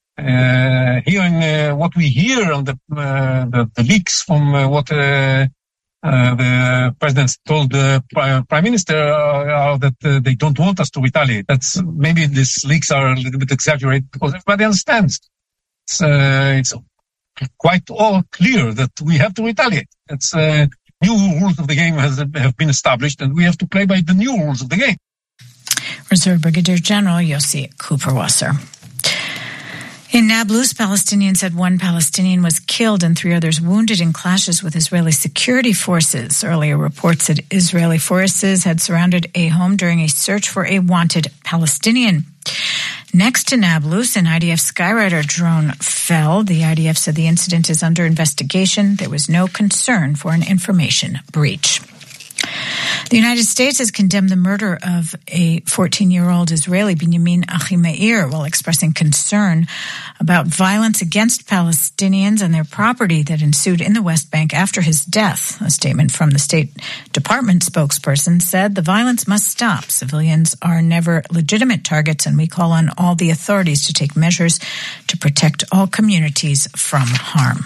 Uh, here, in uh, what we hear on the uh, the, the leaks from uh, what uh, Uh, the president told the prime minister uh, that uh, they don't want us to retaliate. That's maybe these leaks are a little bit exaggerated because everybody understands. It's, uh, it's quite all clear that we have to retaliate. It's uh, new rules of the game has, have been established, and we have to play by the new rules of the game. Reserve Brigadier General Yossi Cooperwasser. In Nablus, Palestinians said one Palestinian was killed and three others wounded in clashes with Israeli security forces. Earlier reports said Israeli forces had surrounded a home during a search for a wanted Palestinian. Next to Nablus, an I D F Skyrider drone fell. The I D F said the incident is under investigation. There was no concern for an information breach. The United States has condemned the murder of a fourteen-year-old Israeli, Binyamin Achimeir, while expressing concern about violence against Palestinians and their property that ensued in the West Bank after his death. A statement from the State Department spokesperson said the violence must stop. Civilians are never legitimate targets, and we call on all the authorities to take measures to protect all communities from harm.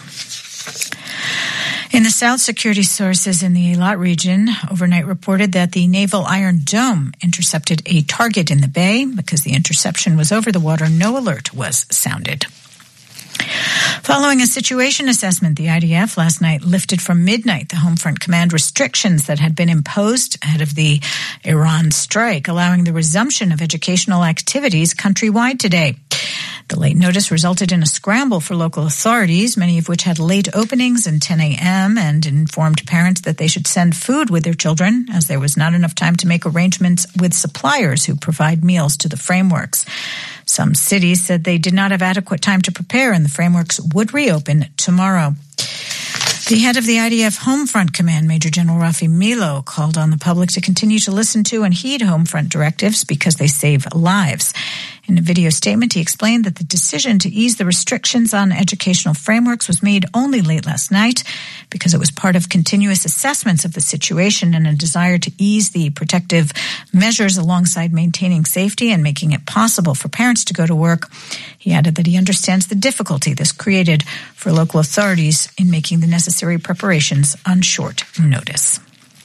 In the south, security sources in the Eilat region overnight reported that the Naval Iron Dome intercepted a target in the bay. Because the interception was over the water, no alert was sounded. Following a situation assessment, the I D F last night lifted from midnight the Homefront Command restrictions that had been imposed ahead of the Iran strike, allowing the resumption of educational activities countrywide today. The late notice resulted in a scramble for local authorities, many of which had late openings and ten a.m. and informed parents that they should send food with their children, as there was not enough time to make arrangements with suppliers who provide meals to the frameworks. Some cities said they did not have adequate time to prepare, and the frameworks would reopen tomorrow. The head of the I D F Homefront Command, Major General Rafi Milo, called on the public to continue to listen to and heed Homefront directives because they save lives. In a video statement, he explained that the decision to ease the restrictions on educational frameworks was made only late last night because it was part of continuous assessments of the situation and a desire to ease the protective measures alongside maintaining safety and making it possible for parents to go to work. He added that he understands the difficulty this created for local authorities in making the necessary preparations on short notice.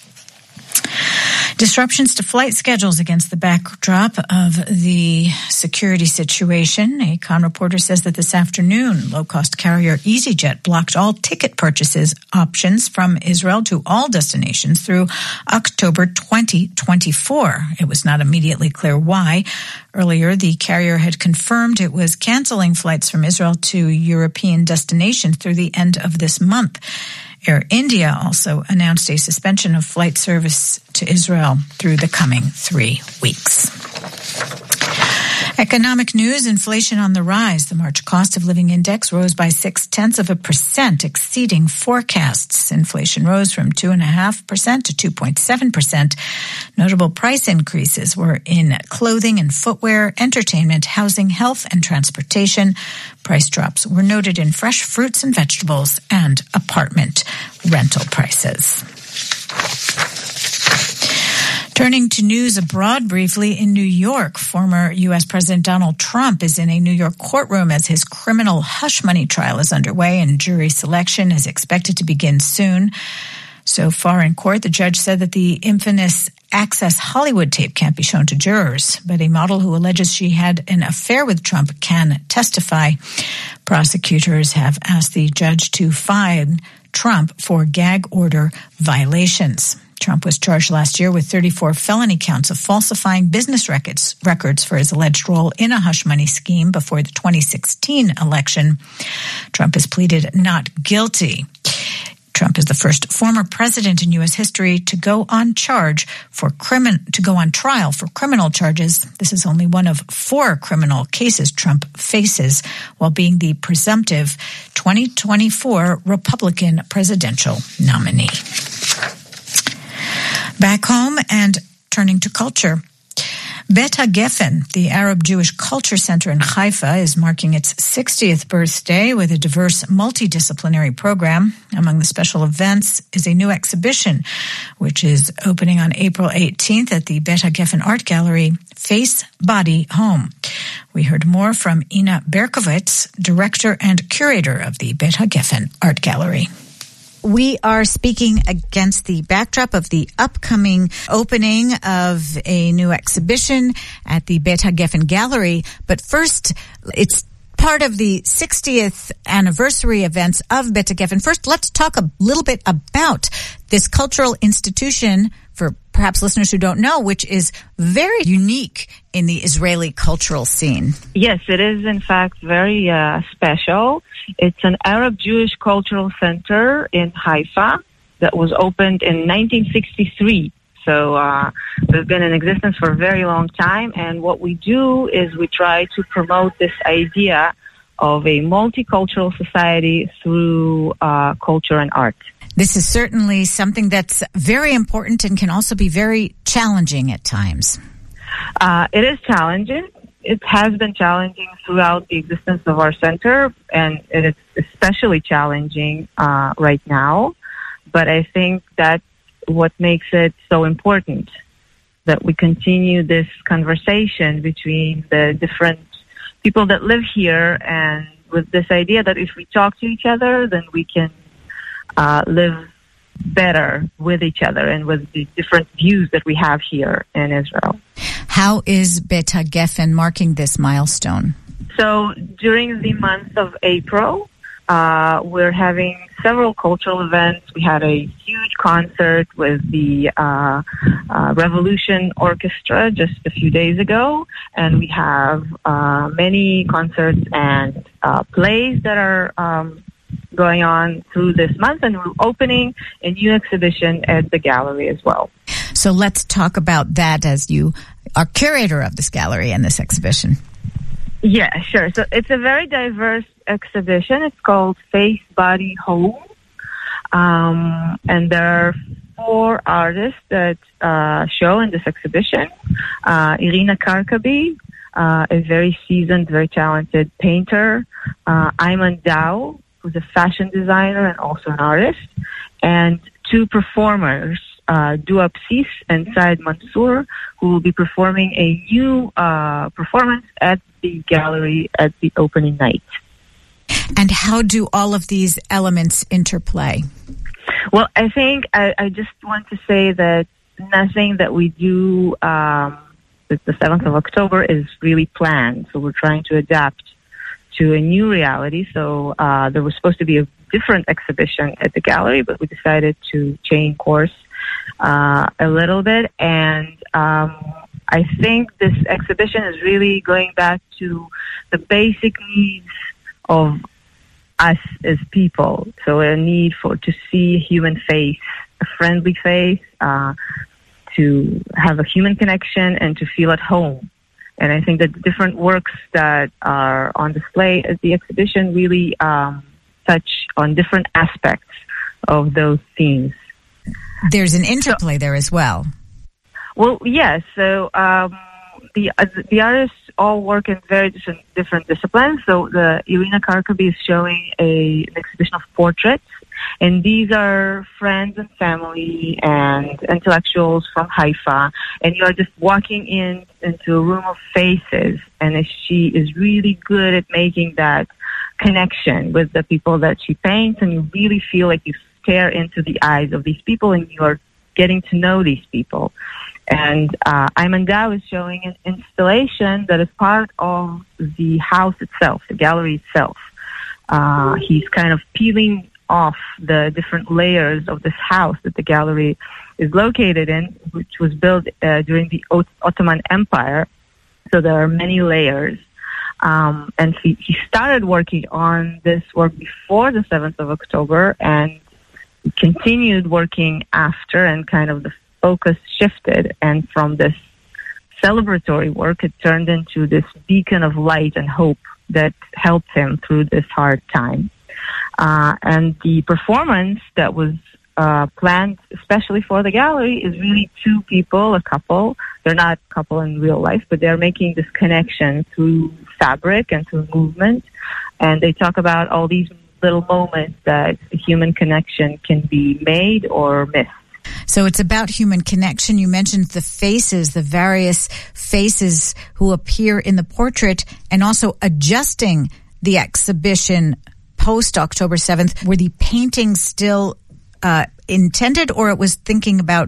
Disruptions to flight schedules against the backdrop of the security situation. A Khan reporter says that this afternoon, low-cost carrier EasyJet blocked all ticket purchases options from Israel to all destinations through October twenty twenty-four. It was not immediately clear why. Earlier, the carrier had confirmed it was canceling flights from Israel to European destinations through the end of this month. Air India also announced a suspension of flight service to Israel through the coming three weeks. Economic news, inflation on the rise. The March cost of living index rose by six-tenths of a percent, exceeding forecasts. Inflation rose from two point five percent to two point seven percent. Notable price increases were in clothing and footwear, entertainment, housing, health, and transportation. Price drops were noted in fresh fruits and vegetables and apartment rental prices. Turning to news abroad briefly, in New York, former U S President Donald Trump is in a New York courtroom as his criminal hush money trial is underway, and jury selection is expected to begin soon. So far in court, the judge said that the infamous Access Hollywood tape can't be shown to jurors, but a model who alleges she had an affair with Trump can testify. Prosecutors have asked the judge to fine Trump for gag order violations. Trump was charged last year with thirty-four felony counts of falsifying business records, records for his alleged role in a hush money scheme before the twenty sixteen election. Trump has pleaded not guilty. Trump is the first former president in U S history to go on charge for crimin- to go on trial for criminal charges. This is only one of four criminal cases Trump faces while being the presumptive twenty twenty-four Republican presidential nominee. Back home and turning to culture. Bet HaGeffen, the Arab Jewish Culture Center in Haifa, is marking its sixtieth birthday with a diverse multidisciplinary program. Among the special events is a new exhibition, which is opening on April eighteenth at the Bet HaGeffen Art Gallery, Face, Body, Home. We heard more from Ina Berkovitz, director and curator of the Bet HaGeffen Art Gallery. We are speaking against the backdrop of the upcoming opening of a new exhibition at the Bet HaGeffen Gallery. But first, it's part of the sixtieth anniversary events of Beit HaGeffen. First, let's talk a little bit about this cultural institution for perhaps listeners who don't know, which is very unique in the Israeli cultural scene. Yes, it is in fact very uh, special. It's an Arab Jewish cultural center in Haifa that was opened in nineteen sixty-three. So uh, we've been in existence for a very long time, and what we do is we try to promote this idea of a multicultural society through uh, culture and art. This is certainly something that's very important and can also be very challenging at times. Uh, it is challenging. It has been challenging throughout the existence of our center, and it is especially challenging uh, right now. But I think that's what makes it so important, that we continue this conversation between the different people that live here, and with this idea that if we talk to each other, then we can uh, live better with each other and with the different views that we have here in Israel. How is Beit HaGeffen marking this milestone? So during the month of April, uh, we're having several cultural events. We had a huge concert with the uh, uh, Revolution Orchestra just a few days ago, and we have uh, many concerts and uh, plays that are um, going on through this month, and we're opening a new exhibition at the gallery as well. So let's talk about that, as you are curator of this gallery and this exhibition. Yeah, sure. So it's a very diverse exhibition. It's called Face, Body, Home. Um, and there are four artists that uh, show in this exhibition. Uh, Irina Karkabi, uh, a very seasoned, very talented painter. Uh, Ayman Dow, who's a fashion designer and also an artist. And two performers, uh, Dua Psis and Said Mansour, who will be performing a new uh, performance at the gallery at the opening night. And how do all of these elements interplay? Well, I think I, I just want to say that nothing that we do um, with the seventh of October is really planned. So we're trying to adapt to a new reality. So uh, there was supposed to be a different exhibition at the gallery, but we decided to change course uh, a little bit. And um, I think this exhibition is really going back to the basic needs of us as people. So a need for to see a human face, a friendly face, uh, to have a human connection and to feel at home. And I think that the different works that are on display at the exhibition really um, touch on different aspects of those themes. There's an interplay so, there as well. Well, yes. So um, the uh, the artists all work in very different, different disciplines. So the Irina Karkabi is showing a, an exhibition of portraits, and these are friends and family and intellectuals from Haifa. And you are just walking in into a room of faces, and she is really good at making that connection with the people that she paints, and you really feel like you stare into the eyes of these people, and you are getting to know these people. And uh, Ayman Dow is showing an installation that is part of the house itself, the gallery itself. Uh, he's kind of peeling off the different layers of this house that the gallery is located in, which was built uh, during the Ottoman Empire. So there are many layers. Um, and he, he started working on this work before the seventh of October and continued working after, and kind of the focus shifted, and from this celebratory work, it turned into this beacon of light and hope that helped him through this hard time. Uh, and the performance that was uh, planned especially for the gallery is really two people, a couple. They're not a couple in real life, but they're making this connection through fabric and through movement. And they talk about all these little moments that a human connection can be made or missed. So it's about human connection. You mentioned the faces, the various faces who appear in the portrait, and also adjusting the exhibition post October seventh. Were the paintings still uh, intended, or it was thinking about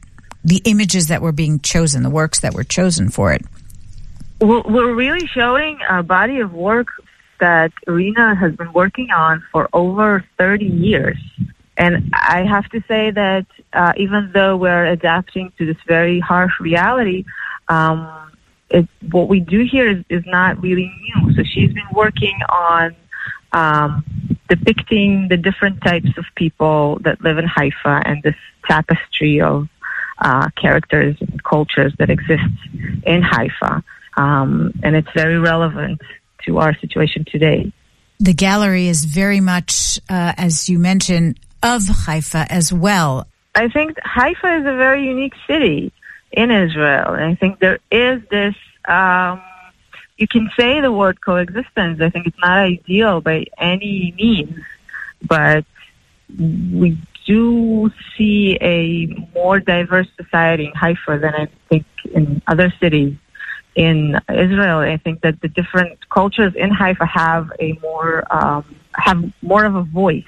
the images that were being chosen, the works that were chosen for it? We're really showing a body of work that Irina has been working on for over thirty years. And I have to say that uh, even though we're adapting to this very harsh reality, um, it, what we do here is, is not really new. So she's been working on um, depicting the different types of people that live in Haifa and this tapestry of uh, characters and cultures that exist in Haifa. Um, and it's very relevant to our situation today. The gallery is very much, uh, as you mentioned, of Haifa as well. I think Haifa is a very unique city in Israel. And I think there is this, um, you can say the word coexistence. I think it's not ideal by any means, but we do see a more diverse society in Haifa than I think in other cities in Israel. I think that the different cultures in Haifa have a more, um, have more of a voice.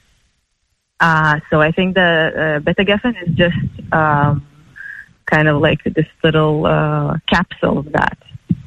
Uh, so I think the uh, Bet HaGeffen is just um, kind of like this little uh, capsule of that.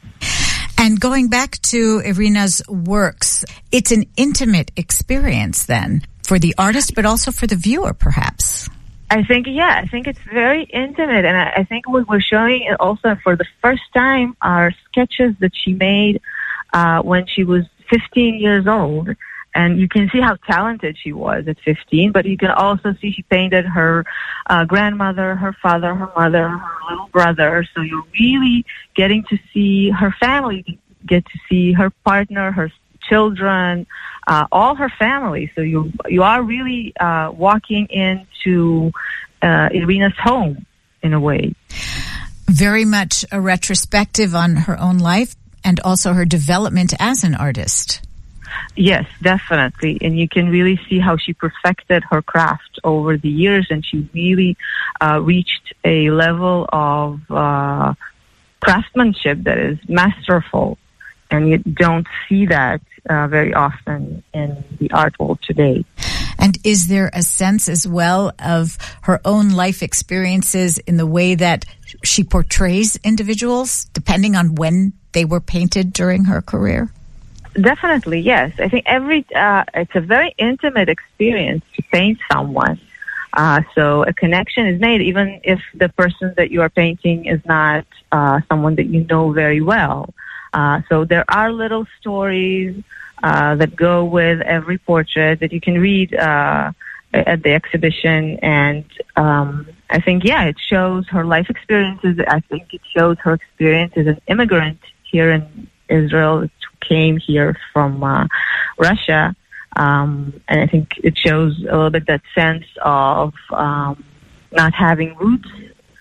And going back to Irina's works, it's an intimate experience then for the artist, but also for the viewer, perhaps. I think, yeah, I think it's very intimate. And I, I think what we're showing also for the first time are sketches that she made uh, when she was fifteen years old. And you can see how talented she was at fifteen, but you can also see she painted her uh, grandmother, her father, her mother, her little brother. So you're really getting to see her family, you get to see her partner, her children, uh, all her family. So you you are really uh, walking into uh, Irina's home in a way. Very much a retrospective on her own life and also her development as an artist. Yes, definitely. And you can really see how she perfected her craft over the years, and she really uh, reached a level of uh, craftsmanship that is masterful. And you don't see that uh, very often in the art world today. And is there a sense as well of her own life experiences in the way that she portrays individuals, depending on when they were painted during her career? Definitely, yes. I think every uh, it's a very intimate experience to paint someone. Uh, so a connection is made, even if the person that you are painting is not uh, someone that you know very well. Uh, so there are little stories uh, that go with every portrait that you can read uh, at the exhibition. And um, I think, yeah, it shows her life experiences. I think it shows her experience as an immigrant here in Israel, came here from uh, Russia, um, and I think it shows a little bit that sense of um, not having roots.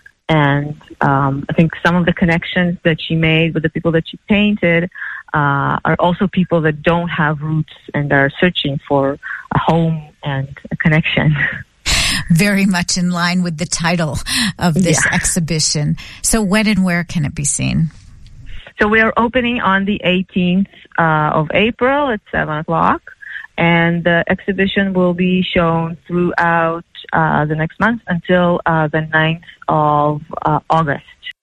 And um, I think some of the connections that she made with the people that she painted uh, are also people that don't have roots and are searching for a home and a connection. Very much in line with the title of this yeah. exhibition. So when and where can it be seen? So we are opening on the eighteenth uh, of April at seven o'clock, and the exhibition will be shown throughout uh, the next month until uh, the ninth of uh, August.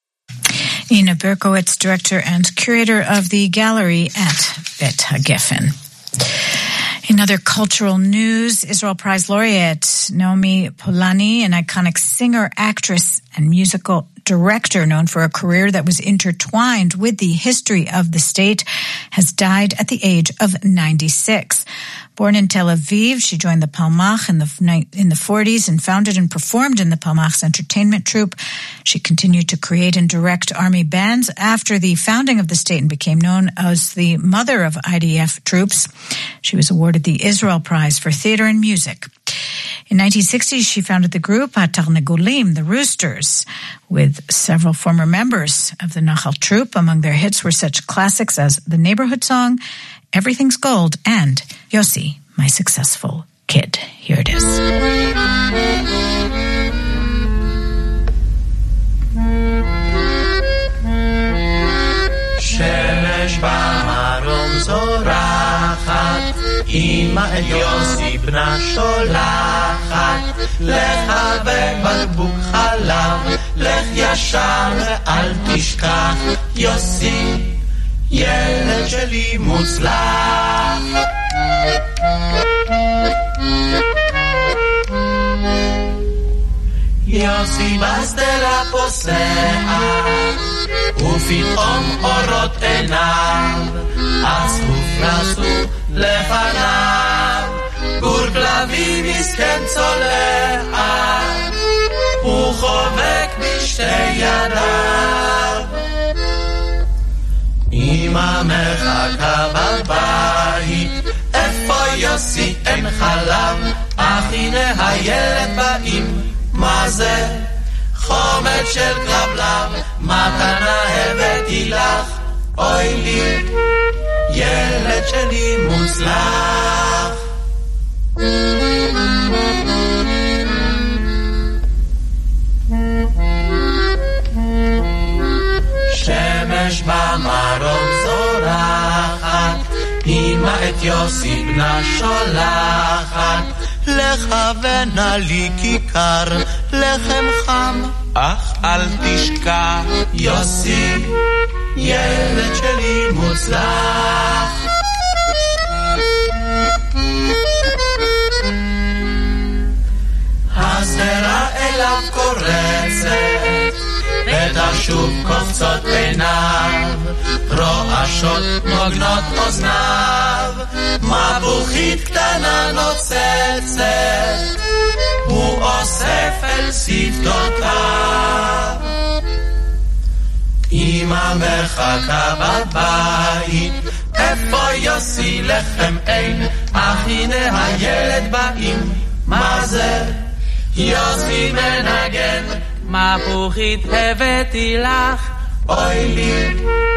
Ina Berkowitz, director and curator of the gallery at Bet HaGeffen. In other cultural news, Israel Prize laureate Naomi Polani, an iconic singer, actress, and musical director known for a career that was intertwined with the history of the state, has died at the age of ninety-six. Born in Tel Aviv, she joined the Palmach in the in the forties and founded and performed in the Palmach's entertainment troupe. She continued to create and direct army bands after the founding of the state and became known as the mother of I D F troops. She was awarded the Israel Prize for Theater and Music. In nineteen sixty, she founded the group Hatarnegulim, the Roosters, with several former members of the Nachal troupe. Among their hits were such classics as The Neighborhood Song, Everything's Gold, and Yossi, My Successful Kid. Here it is. שמש במרום זורחת, אמא את יוסי בנה שולחת, לך ובקבוק חלב, לך ישר ואל תשכח, יוסי, ילד שלי מוצלח. יוסי בשדרה פוסע ופתאום אורות עיניו אז הופרסו לפניו גור כלבי מסכן צולע הוא חובק בשתי ידיו אמא מחכה בבית איפה יוסי אין חלב אך הנה הילד באים מה זה? חומץ של כלבלב מתנה הבאתי לך אוי לי ילד שלי מוצלח שמש במרום זורחת אמא את יוסי בנה שולחת לכוונה לי כיכר לחם חם אך אל תשכח יוסי ילד שלי מוצלח השדרה אליו קורצת ותשוב קופצות עיניו רועשות נוגנות אוזניו מבוכית קטנה נוצצת הוא אוסף אל שפתותיו אמא מחכה בבית איפה יוסי לחם אין אך הנה הילד באים מה זה? יוסי מנגן מפוחית הבאתי לך אוי לי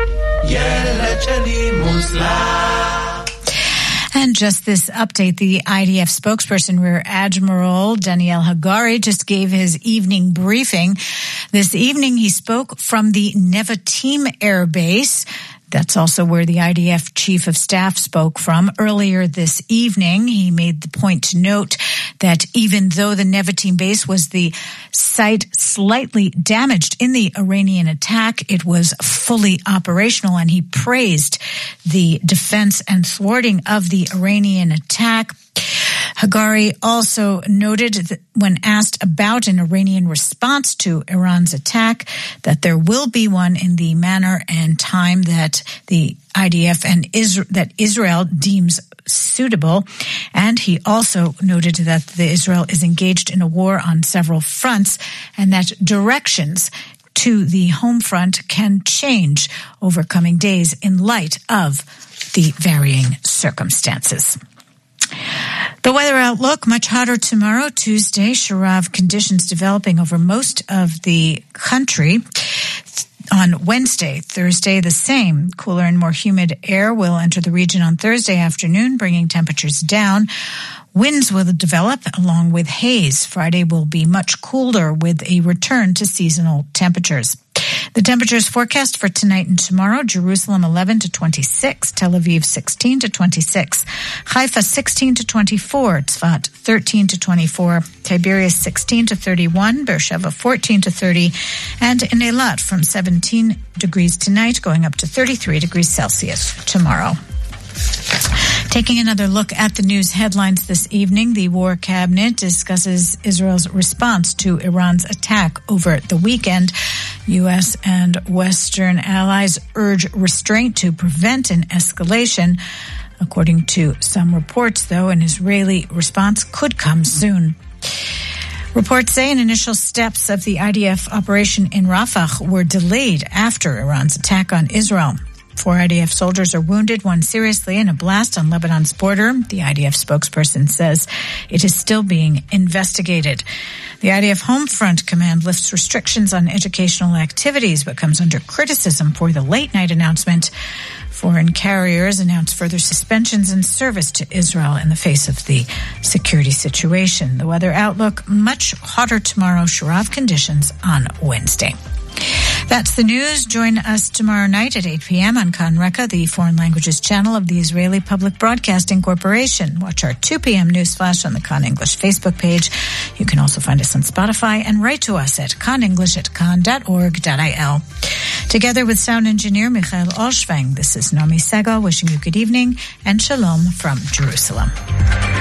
ילד שלי מוצלח. And just this update, the I D F spokesperson, Rear Admiral Daniel Hagari, just gave his evening briefing. This evening, he spoke from the Nevatim Air Base. That's also where the I D F Chief of Staff spoke from. Earlier this evening, he made the point to note that even though the Nevatim base was the site slightly damaged in the Iranian attack, it was fully operational, and he praised the defense and thwarting of the Iranian attack. Hagari also noted that when asked about an Iranian response to Iran's attack, that there will be one in the manner and time that the I D F and Isra- that Israel deems suitable. And he also noted that the Israel is engaged in a war on several fronts and that directions to the home front can change over coming days in light of the varying circumstances. The weather outlook, much hotter tomorrow, Tuesday. Sharav conditions developing over most of the country. On Wednesday, Thursday, the same. Cooler and more humid air will enter the region on Thursday afternoon, bringing temperatures down. Winds will develop along with haze. Friday will be much cooler with a return to seasonal temperatures. The temperatures forecast for tonight and tomorrow: Jerusalem eleven to twenty-six, Tel Aviv sixteen to twenty-six, Haifa sixteen to twenty-four, Tzfat thirteen to twenty-four, Tiberias sixteen to thirty-one, Beersheba fourteen to thirty, and in Eilat from seventeen degrees tonight going up to thirty-three degrees Celsius tomorrow. Taking another look at the news headlines this evening, the War Cabinet discusses Israel's response to Iran's attack over the weekend. U S and Western allies urge restraint to prevent an escalation. According to some reports, though, an Israeli response could come soon. Reports say an initial steps of the I D F operation in Rafah were delayed after Iran's attack on Israel. Four I D F soldiers are wounded, one seriously, in a blast on Lebanon's border. The I D F spokesperson says it is still being investigated. The I D F Home Front Command lifts restrictions on educational activities, but comes under criticism for the late-night announcement. Foreign carriers announced further suspensions in service to Israel in the face of the security situation. The weather outlook, much hotter tomorrow, Sharav conditions on Wednesday. That's the news. Join us tomorrow night at eight p.m. on Kan Reka, the foreign languages channel of the Israeli Public Broadcasting Corporation. Watch our two p.m. news flash on the Kan English Facebook page. You can also find us on Spotify and write to us at kanenglish at kan dot org dot I L. Together with sound engineer Michael Olshvang, this is Naomi Segal wishing you good evening and shalom from Jerusalem.